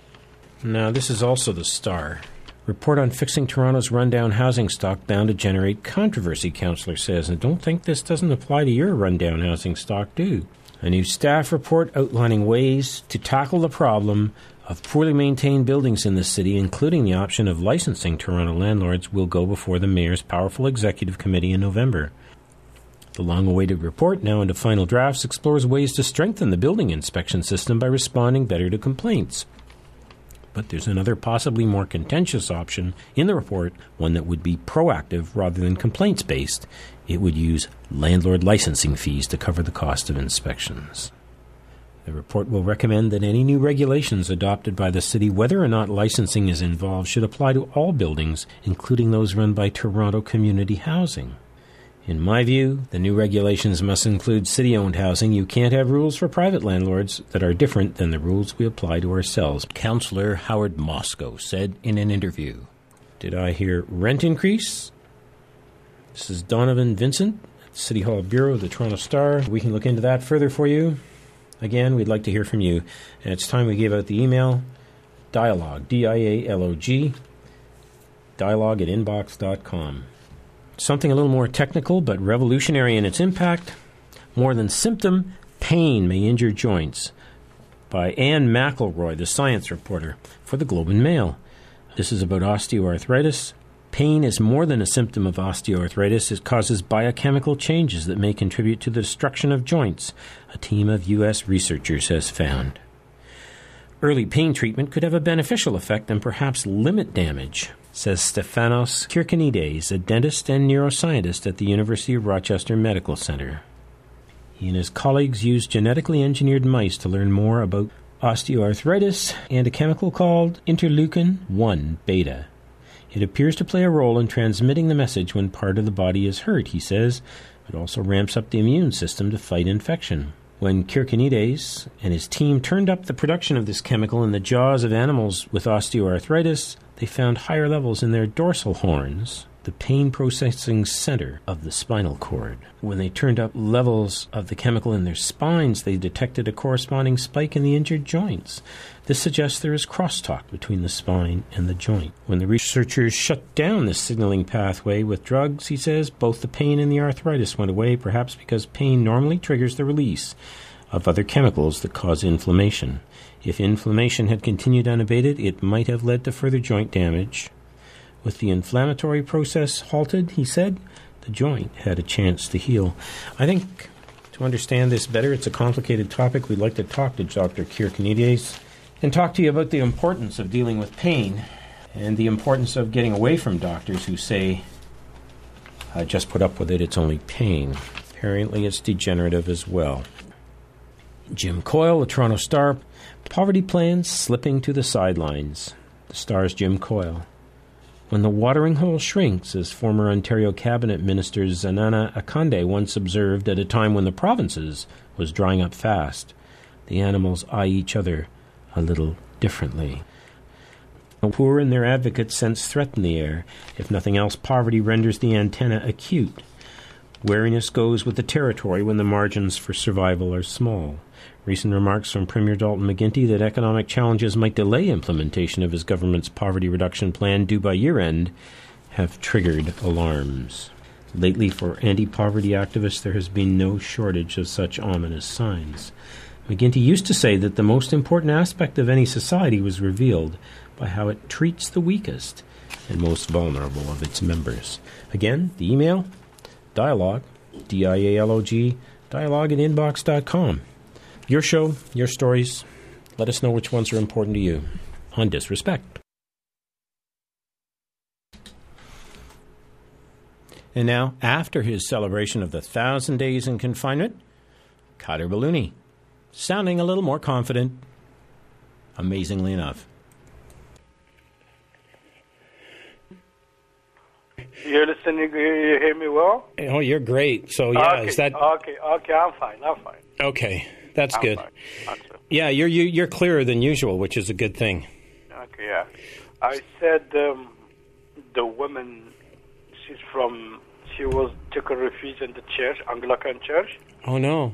Now, this is also the Star. Report on fixing Toronto's rundown housing stock bound to generate controversy, councillor says. And don't think this doesn't apply to your rundown housing stock, do. A new staff report outlining ways to tackle the problem of poorly maintained buildings in the city, including the option of licensing Toronto landlords, will go before the Mayor's powerful executive committee in November. The long-awaited report, now into final drafts, explores ways to strengthen the building inspection system by responding better to complaints. But there's another possibly more contentious option in the report, one that would be proactive rather than complaints-based. It would use landlord licensing fees to cover the cost of inspections. The report will recommend that any new regulations adopted by the city, whether or not licensing is involved, should apply to all buildings, including those run by Toronto Community Housing. In my view, the new regulations must include city-owned housing. You can't have rules for private landlords that are different than the rules we apply to ourselves, Councillor Howard Moscow said in an interview. Did I hear rent increase? This is Donovan Vincent at the City Hall Bureau of the Toronto Star. We can look into that further for you. Again, we'd like to hear from you. And it's time we gave out the email, dialogue, D I A L O G, dialogue at inbox dot com. Something a little more technical but revolutionary in its impact. More than symptom, pain may injure joints. By Anne McElroy, the science reporter for the Globe and Mail. This is about osteoarthritis. Pain is more than a symptom of osteoarthritis. It causes biochemical changes that may contribute to the destruction of joints, a team of U S researchers has found. Early pain treatment could have a beneficial effect and perhaps limit damage, says Stefanos Kirkinides, a dentist and neuroscientist at the University of Rochester Medical Center. He and his colleagues used genetically engineered mice to learn more about osteoarthritis and a chemical called interleukin one beta. It appears to play a role in transmitting the message when part of the body is hurt, he says. It also ramps up the immune system to fight infection. When Kirkinides and his team turned up the production of this chemical in the jaws of animals with osteoarthritis, they found higher levels in their dorsal horns, the pain-processing center of the spinal cord. When they turned up levels of the chemical in their spines, they detected a corresponding spike in the injured joints. This suggests there is crosstalk between the spine and the joint. When the researchers shut down this signaling pathway with drugs, he says, both the pain and the arthritis went away, perhaps because pain normally triggers the release of other chemicals that cause inflammation. If inflammation had continued unabated, it might have led to further joint damage. With the inflammatory process halted, he said, the joint had a chance to heal. I think to understand this better, it's a complicated topic. We'd like to talk to Doctor Kirkinides and talk to you about the importance of dealing with pain and the importance of getting away from doctors who say, uh, just put up with it, it's only pain. Apparently it's degenerative as well. Jim Coyle, the Toronto Star, poverty plans slipping to the sidelines. The Star's Jim Coyle. When the watering hole shrinks, as former Ontario Cabinet Minister Zanana Akande once observed at a time when the provinces was drying up fast, the animals eye each other a little differently. The poor and their advocates sense threat in the air. If nothing else, poverty renders the antenna acute. Wariness goes with the territory when the margins for survival are small. Recent remarks from Premier Dalton McGuinty that economic challenges might delay implementation of his government's poverty reduction plan due by year-end have triggered alarms. Lately, for anti-poverty activists, there has been no shortage of such ominous signs. McGuinty used to say that the most important aspect of any society was revealed by how it treats the weakest and most vulnerable of its members. Again, the email, dialogue, D I A L O G, dialogue at inbox dot com. Your show, your stories. Let us know which ones are important to you. On Disrespect. And now, after his celebration of the thousand days in confinement, Kader Balouni, sounding a little more confident, amazingly enough. You're listening, you hear me well? Oh, you're great. So, yeah, okay, is that... Okay, okay, I'm fine, I'm fine. Okay, that's I'm good. Fine. I'm fine. Yeah, you're you, you're clearer than usual, which is a good thing. Okay, yeah. I said um, the woman, she's from, she was took a refuge in the church, Anglican church. Oh, no.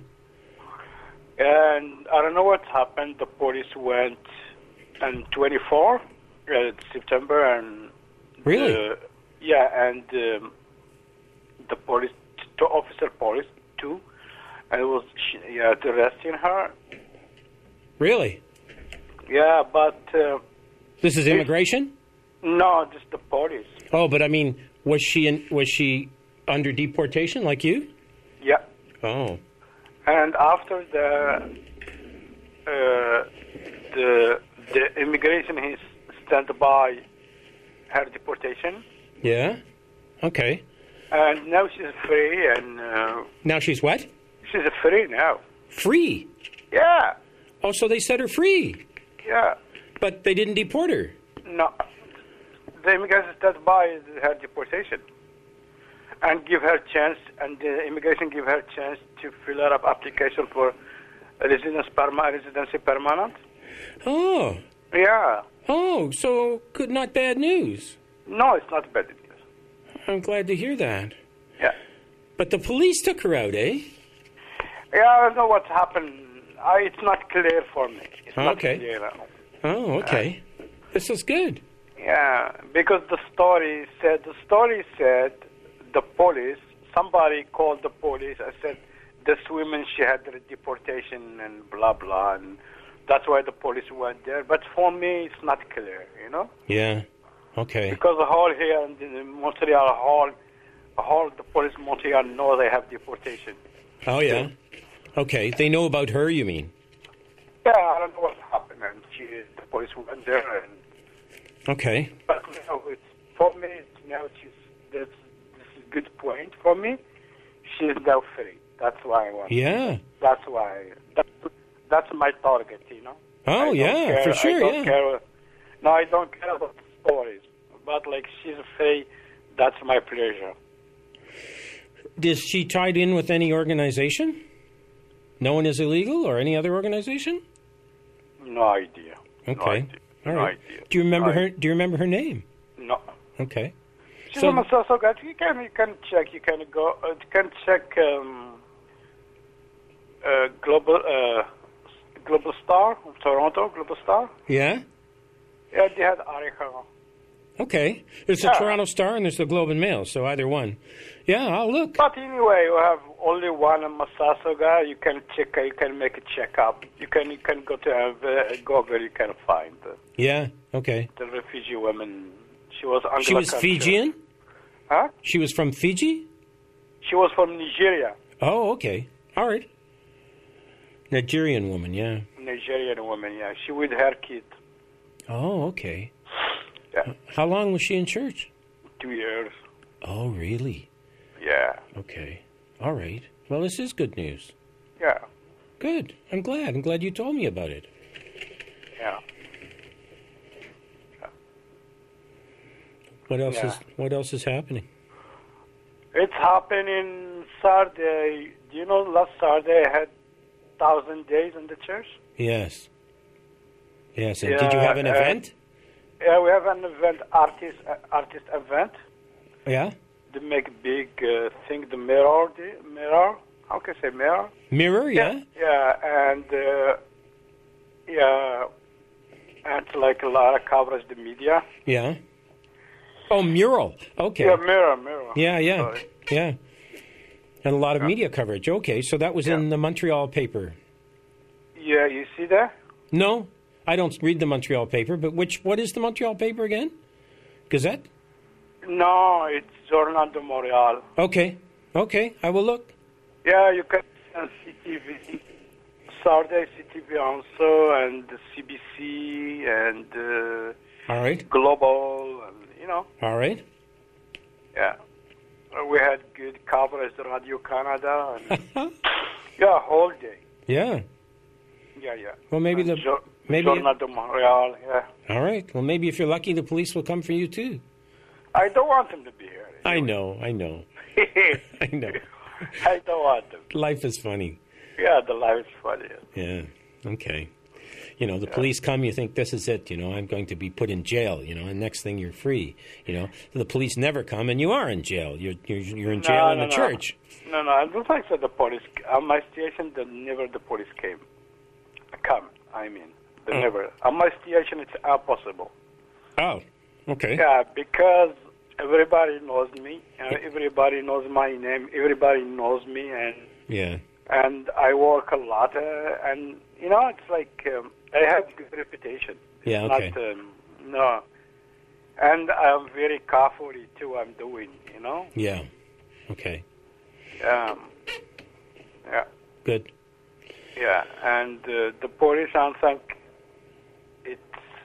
And I don't know what happened. The police went on twenty-fourth uh, September and... Really? The, yeah, and um, the police, two officer police, two, and it was, yeah, arresting her. Really? Yeah, but... Uh, This is immigration? no, just the police. Oh, but I mean, was she in, was she under deportation like you? Yeah. Oh. And after the uh, the the immigration is stand by her deportation. Yeah? Okay. And now she's free, and uh, Now she's what? she's free now. Free. Yeah, Oh, so they set her free. yeah. But they didn't deport her. No, the immigration stand by her deportation, and give her chance, and the immigration give her chance to fill up application for residence perma- residency permanent. Oh. Yeah. Oh, so good, not bad news. No, it's not bad news. I'm glad to hear that. Yeah. But the police took her out, eh? Yeah, I don't know what happened. I, it's not clear for me. It's not Okay. clear now. Oh, okay. This is good. Yeah, because the story said the story said the police. Somebody called the police and said this woman she had the deportation and blah blah, and that's why the police went there. But for me, it's not clear, you know. Yeah. Okay. Because the whole here in the Montreal, whole, whole the police in Montreal know they have deportation. Oh, yeah. Okay. They know about her, you mean? Yeah, I don't know what happened, and she, the police went there, and Okay. but you know, it's, for me it's now she's this this is a good point for me. She's now free. That's why I want. Yeah. That's why. That's, that's my target, you know. Oh, I don't yeah, care- for sure, I don't yeah. Care, no, I don't care about stories, but like she's free. That's my pleasure. Is she tied in with any organization? No one is illegal or any other organization? No idea. Okay. No idea. All no right. idea. Do you remember no her? idea. Do you remember her name? No. Okay. She's So- so, so, so good. You can you can check. You can go. Uh, you can check um, uh, global uh, global star Toronto global star. Yeah. Yeah, they had article. Okay. There's the Yeah. Toronto Star and there's the Globe and Mail, so either one. Yeah, I'll look. But anyway, you have only one Massasauga. You can check. You can make a checkup. You can you can go to uh, Google. You can find the, Yeah. Okay. the refugee woman. She was Anglican. She was Fijian? Huh? She was from Fiji? She was from Nigeria. Oh, okay. All right. Nigerian woman, yeah. Nigerian woman. Yeah, she with her kid. Oh, okay. Yeah, How long was she in church? two years. Oh, really? Yeah, Okay. All right. Well, this is good news. yeah, Good. I'm glad. I'm glad you told me about it. yeah. What else Yeah. is What else is happening? It's happening Saturday. Do you know last Saturday I had thousand days in the church? Yes. Yes. And did you Yeah, have an uh, event? Yeah, we have an event, artist uh, artist event. Yeah. they make big uh, thing, the mirror, the mirror. How can I say mirror? Mirror, yeah. Yeah, and uh, yeah, and like a lot of coverage the media. Yeah. Oh, mural. Okay. Yeah, mirror, mirror. Yeah, yeah, Sorry. yeah. And a lot of media coverage. Okay, so that was Yeah. in the Montreal paper. Yeah, you see that? No, I don't read the Montreal paper, but which? What is the Montreal paper again? Gazette? No, it's Journal de Montréal. Okay, okay, I will look. Yeah, you can uh, C T V, Saturday C T V also, and the C B C, and uh, All right, Global, and you know, all right. yeah. Uh, We had good coverage, Radio Canada, and yeah, whole day. Yeah. Yeah, yeah. Well, maybe And the Jo- maybe. Journal de Montréal, yeah. All right. Well, maybe if you're lucky, the police will come for you too. I don't want them to be here. I know, I know, I know. I don't want them. Life is funny. Yeah, the life is funny. Yeah. Okay. You know, the police come, you think this is it, you know, I'm going to be put in jail, you know, and next thing you're free, you know. The police never come and you are in jail. You're you're, you're in jail No, in no, the no. church. No, no, I don't think so. The police on my station, the never the police came. Come, I mean, they Oh. never. On my station, it's impossible. Oh, okay. Yeah, because everybody knows me. Uh, everybody knows my name. Everybody knows me, and Yeah. and I work a lot. Uh, and you know, it's like um, I have good reputation. It's Yeah, okay. Not, um, no. And I'm very careful too. I'm doing, you know. Yeah. Okay. Um, yeah. Good. Yeah, and uh, the police, I think it's.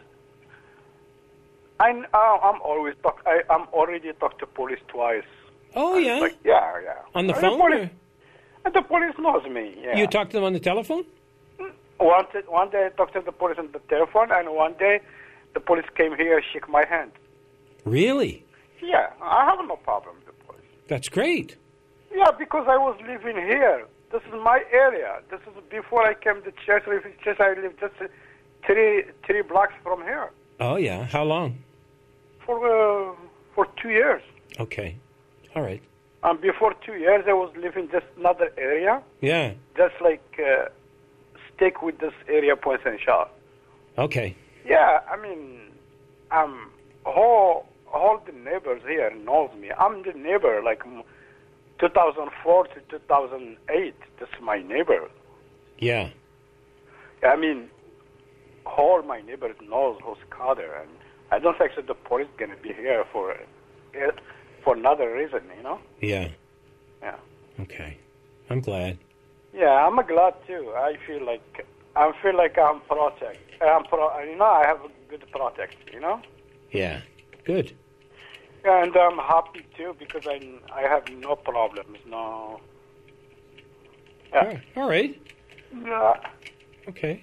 I, I'm always talk. I, I'm already talked to police twice. Oh, And yeah? Like, yeah, yeah. On the And phone? police, or- and the police knows me. Yeah. You talked to them on the telephone? One, t- one day I talked to the police on the telephone, and one day the police came here, shook my hand. Really? Yeah, I have no problem with the police. That's great. Yeah, because I was living here. This is my area. This is before I came to church. Church I lived just uh, three three blocks from here Oh, yeah. How long? for uh, for two years. Okay. All right. And before two years, I was living just another area, Yeah. just like uh, stick with this area, Point Saint Charles. Okay. Yeah, I mean, um, all all the neighbors here knows me. I'm the neighbor, like m- two thousand four to two thousand eight. That's my neighbor. Yeah. I mean, all my neighbors knows who's Kader, and I don't think that the police gonna be here for uh, for another reason, you know. Yeah. Yeah. Okay. I'm glad. Yeah, I'm glad too. I feel like I feel like I'm protect. I'm pro. You know, I have a good protect. You know. Yeah. Good. And I'm happy too because I I have no problems. No. All right. All right. Yeah. Okay.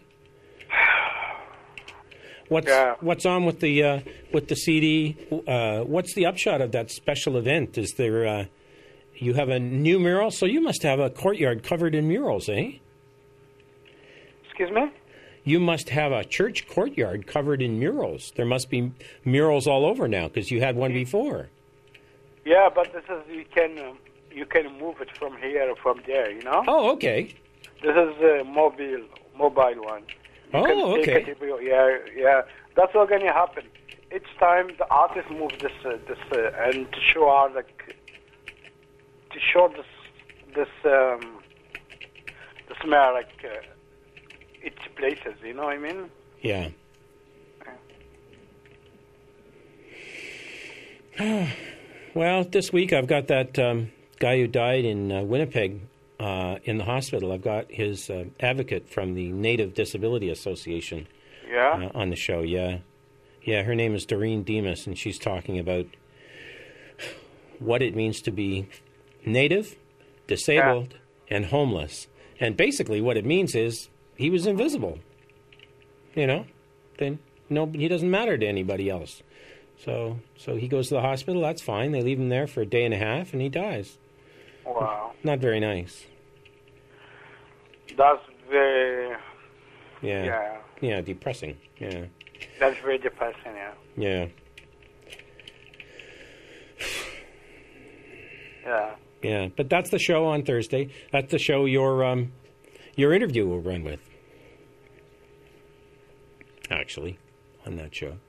What's Yeah. what's on with the uh, with the C D? Uh, what's the upshot of that special event? Is there uh, you have a new mural? So you must have a courtyard covered in murals, eh? Excuse me. You must have a church courtyard covered in murals. There must be murals all over now because you had one before. Yeah, but this is you can um, you can move it from here from there. You know. Oh, okay. This is a mobile mobile one. You Oh, can take okay. it, yeah, yeah. That's what's going to happen. Each time the artist moves this, uh, this, uh, and to show our like, to show this, this, um, this mayor like, uh, its places. You know what I mean? Yeah. Well, this week I've got that um, guy who died in uh, Winnipeg uh, in the hospital. I've got his uh, advocate from the Native Disability Association Yeah. uh, on the show. Yeah, yeah. Her name is Doreen Demas, and she's talking about what it means to be Native, disabled, and homeless. And basically, what it means is he was invisible. You know, then no, he doesn't matter to anybody else. So, so he goes to the hospital. That's fine. They leave him there for a day and a half, and he dies. Wow. Not very nice. That's very. Yeah. Yeah. Yeah. Depressing. Yeah. That's very depressing. Yeah. Yeah. Yeah. Yeah, but that's the show on Thursday. That's the show your um, your interview will run with. Actually, on that show.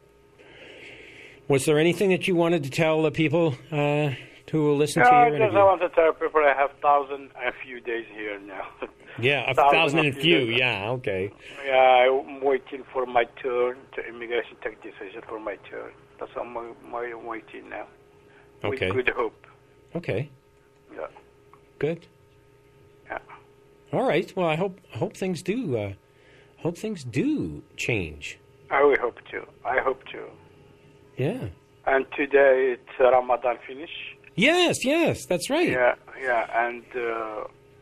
Was there anything that you wanted to tell the people uh, who will listen yeah, to your I just interview? I want to tell people I have thousand and few days here now. Yeah, a thousand thousand and and few. few. Yeah, okay. Yeah, I'm waiting for my turn. The immigration take decision for my turn. That's what I'm, I'm waiting now. Okay. With good hope. Okay. Yeah. Good. Yeah. All right. Well, I hope I hope things do. Uh, hope things do change. I will hope to. I hope to. Yeah. And today it's Ramadan finish. Yes. Yes. That's right. Yeah. Yeah. And uh,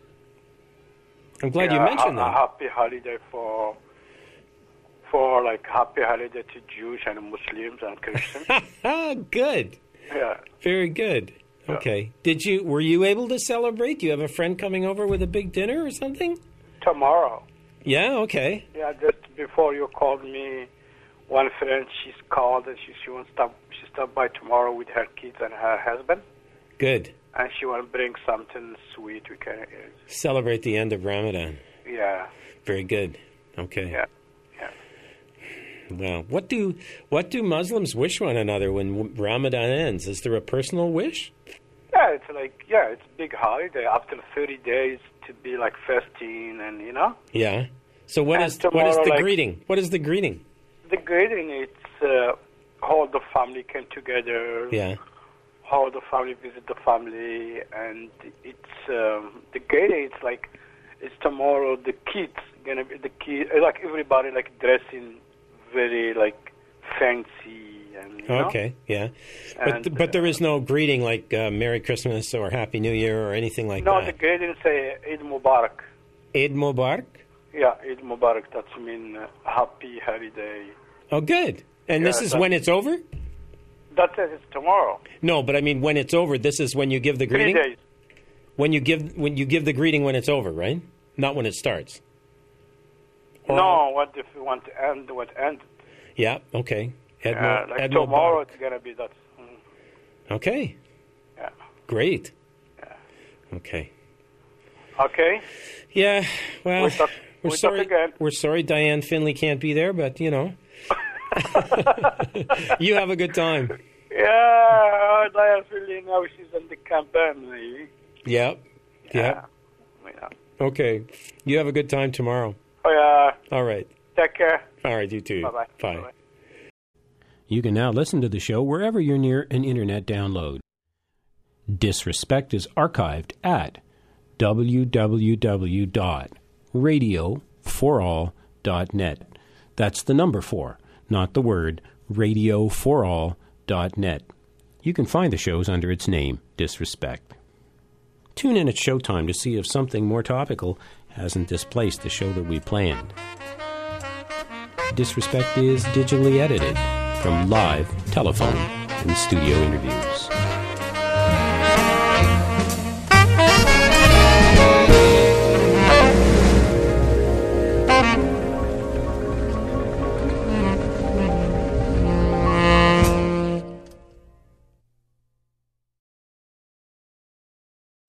I'm glad yeah, you mentioned a, a that. happy holiday for for like happy holiday to Jews and Muslims and Christians. Good. Yeah. Very good. Okay. Did you were you able to celebrate? Do you have a friend coming over with a big dinner or something? Tomorrow. Yeah. Okay. Yeah. Just before you called me, one friend she's called and she she wants to stop she stop by tomorrow with her kids and her husband. Good. And she want to bring something sweet we can eat. Celebrate the end of Ramadan. Yeah. Very good. Okay. Yeah. Yeah. Well, what do what do Muslims wish one another when Ramadan ends? Is there a personal wish? Yeah, it's like yeah, it's a big holiday after thirty days to be like fasting and you know. Yeah. So what And is what is tomorrow, the like- greeting? What is the greeting? The greeting it's uh, all the family came together. Yeah. How the family visit the family, and it's um, the greeting. It's like it's tomorrow. The kids gonna be the kid like everybody like dressing very like fancy and you know? Okay. Yeah. But And, th- but there is no greeting like uh, Merry Christmas or Happy New Year or anything like No, the that. greeting say Eid Mubarak. Eid Mubarak. Yeah, Eid Mubarak. That's mean uh, happy holiday. Oh, good. And Yeah, this is that- when it's over? That says it's tomorrow. No, but I mean when it's over. This is when you give the Three greeting. days. When you give when you give the greeting when it's over, right? Not when it starts. Or- No, what if you want to end? What end? Yeah. Okay. Eid Yeah, Mu- like Eid tomorrow Mubarak. it's gonna be that. Mm, Okay. yeah. Great. Yeah. Okay. Okay. Yeah. Well, We talk- we're we talk sorry. again. We're sorry Diane Finley can't be there, but you know. You have a good time. Yeah, Diane Finley now she's in the campaign. Yep. Yep. Yeah. Yeah. Okay. You have a good time tomorrow. Oh yeah. All right. Take care. All right. You too. Bye-bye. Bye. Bye-bye. You can now listen to the show wherever you're near an internet download. Disrespect is archived at w w w dot radio for all dot net. That's the number four, not the word, radio for all dot net. You can find the shows under its name, Disrespect. Tune in at showtime to see if something more topical hasn't displaced the show that we planned. Disrespect is digitally edited from live, telephone, and studio interviews.